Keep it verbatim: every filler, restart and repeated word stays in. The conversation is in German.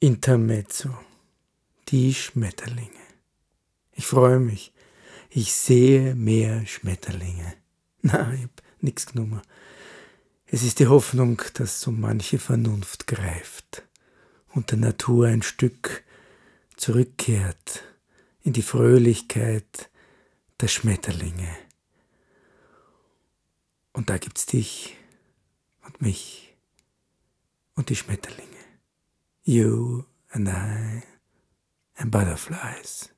Intermezzo. Die Schmetterlinge. Ich freue mich. Ich sehe mehr Schmetterlinge. Na, ich hab nix genommen. Es ist die Hoffnung, dass so manche Vernunft greift und der Natur ein Stück zurückkehrt in die Fröhlichkeit der Schmetterlinge. Und da gibt's dich und mich und die Schmetterlinge. You and I and butterflies.